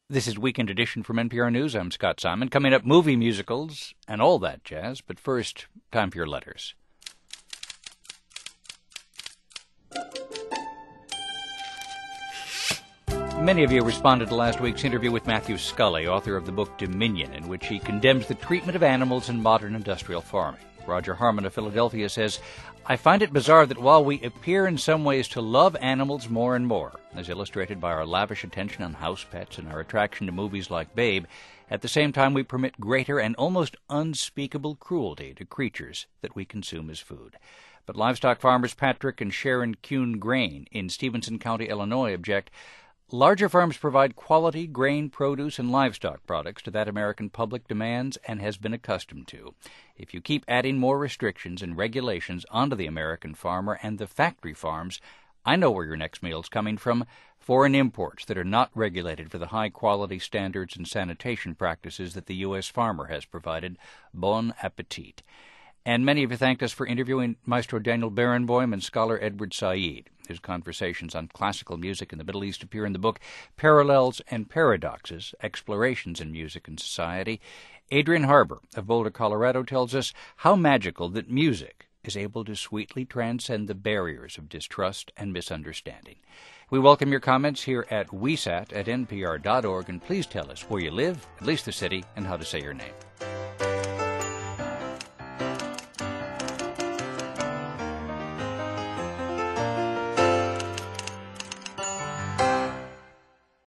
This is Weekend Edition from NPR News. I'm Scott Simon. Coming up, movie musicals and all that jazz. But first, time for your letters. Many of you responded to last week's interview with Matthew Scully, author of the book Dominion, in which he condemns the treatment of animals in modern industrial farming. Roger Harmon of Philadelphia says, I find it bizarre that while we appear in some ways to love animals more and more, as illustrated by our lavish attention on house pets and our attraction to movies like Babe, at the same time we permit greater and almost unspeakable cruelty to creatures that we consume as food. But livestock farmers Patrick and Sharon Kuhn Grain in Stevenson County, Illinois, object, larger farms provide quality grain, produce, and livestock products to that American public demands and has been accustomed to. If you keep adding more restrictions and regulations onto the American farmer and the factory farms, I know where your next meal's coming from, foreign imports that are not regulated for the high-quality standards and sanitation practices that the U.S. farmer has provided. Bon appetit. And many of you thanked us for interviewing Maestro Daniel Barenboim and scholar Edward Said, whose conversations on classical music in the Middle East appear in the book Parallels and Paradoxes, Explorations in Music and Society. Adrian Harbour of Boulder, Colorado, tells us how magical that music is able to sweetly transcend the barriers of distrust and misunderstanding. We welcome your comments here at WeSat at npr.org, and please tell us where you live, at least the city, and how to say your name.